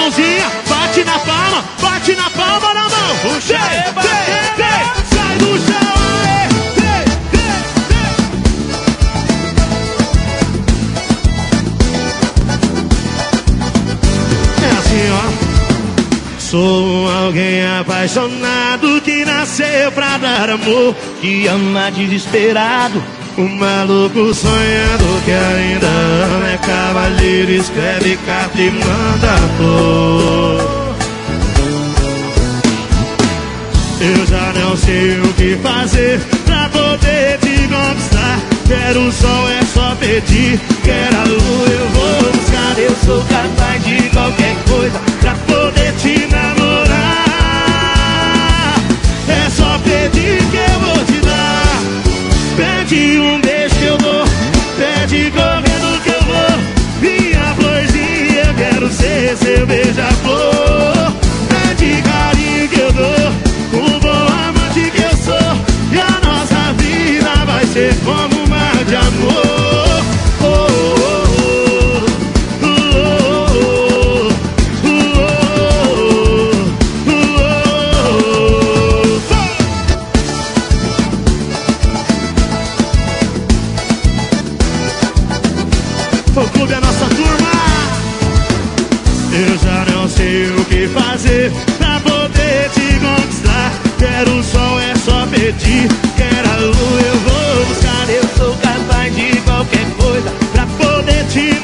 mãozinha, bate na palma na mão. Puxa, sai do chão, é assim, ó. Sou alguém apaixonado que nasceu pra dar amor, que ama desesperado, um maluco sonhando que ainda ama, é cavalheiro, escreve carta e manda flor. Eu já não sei o que fazer pra poder te conquistar. Quero o sol, é só pedir. Quero a lua, eu vou buscar. Eu sou capaz de qualquer coisa pra poder te namorar. É só pedir que eu vou te dar. Pede um beijo que eu dou, pede correndo que eu vou. Minha florzinha, eu quero ser seu beija-flor. Pede carinho que eu dou, o bom amante que eu sou. E a nossa vida vai ser como um mar de amor. Oh, oh, oh, oh, oh, oh, oh. O clube é a nossa turma. Eu já não sei o que fazer pra poder te conquistar. Quero o sol, é só pedir. Quero a lua, eu vou buscar. Eu sou capaz de qualquer coisa pra poder te